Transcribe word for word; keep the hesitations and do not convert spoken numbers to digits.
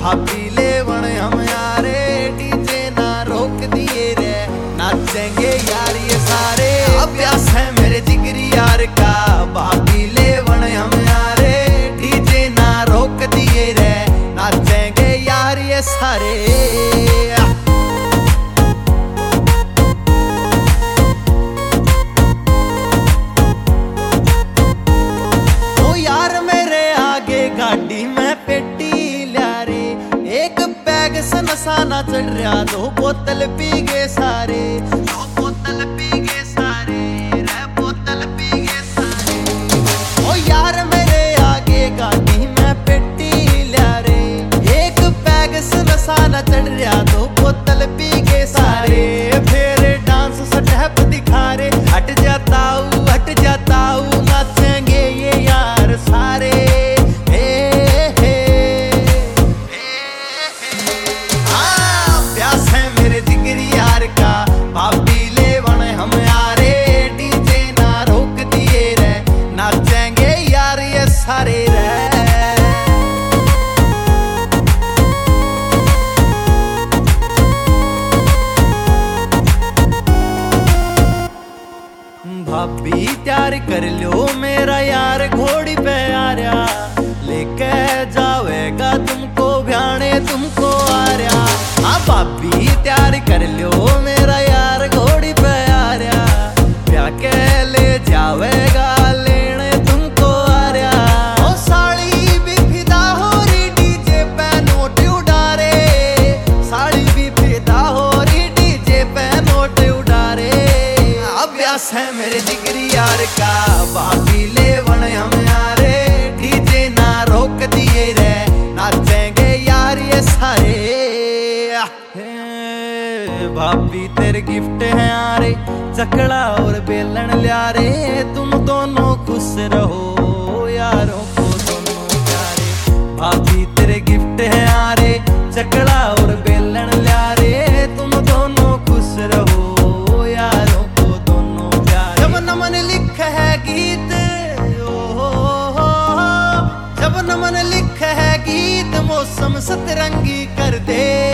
भाभी ले बन हम यारे, डीजे ना रोक दिए रे, नाचेंगे यार ये सारे। अभ्यास है मेरे जिगरी यार का, भाभी ले बन हम यारे, डीजे ना रोक दिए रे, नाचेंगे यार ये सारे। गाड़ी में पेटी ल्या रे, एक बैग से नशा ना चढ़ रहा, दो बोतल पी गए सारे, दो बोतल पी गए सारे रे, बोतल पी गए सारे। ओ यार मेरे आगे गाड़ी में पेटी ल्या रे, एक बैग से नशा ना चढ़ रहा, दो बोतल पी गए सारे। फिर डांस स्टेप दिखा रे, हट जाता हूँ हट जाता हूँ, नाचेंगे ये यार सारे। भाभी ले बन हम यारे, डीजे ना रोक दिए रे, नाचेंगे यार ये सारे रे। भाभी तैयार कर लो मेरा यार, घोड़ी पे आ रहा, लेके जावेगा तुमको भ्याने तुमको आ रहा। हाँ भाभी तैयार कर लो मेरा यार, घोड़ी पे आ रहा, ब्याह के ले जावेगा लेने तुमको आ रहा। ओ साड़ी भी फिदा हो रही, डीजे पे नोट उड़ा रे, साड़ी भी फिदा हो रही, डीजे पे नोट उड़ा रे। अभ्यास है मेरे जिगरी यार का, भाभी ले बन हम यारे, डीजे ना रोक दिए रे, नाचेंगे यार ये सारे। भाभी तेरे गिफ्ट है यारे, चकला और बेलन लिया रे, तुम दोनों खुश रहो यारों को दोनों प्यारे। भाभी तेरे गिफ्ट है यारे, चकला और बेलन लिया रे, तुम दोनों खुश रहो यारों को दोनों प्यारे। जब नमन लिख है गीत, ओ जब नमन लिख है गीत, मौसम सतरंगी कर दे।